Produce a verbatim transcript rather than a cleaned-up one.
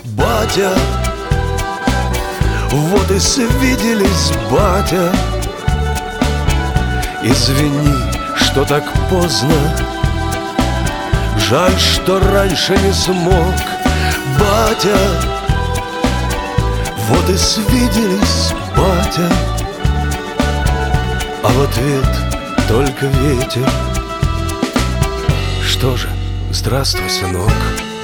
батя. Вот и свиделись, батя. Извини, что так поздно, жаль, что раньше не смог, батя. Вот и свиделись, батя. А в ответ только ветер. Что же, здравствуй, сынок.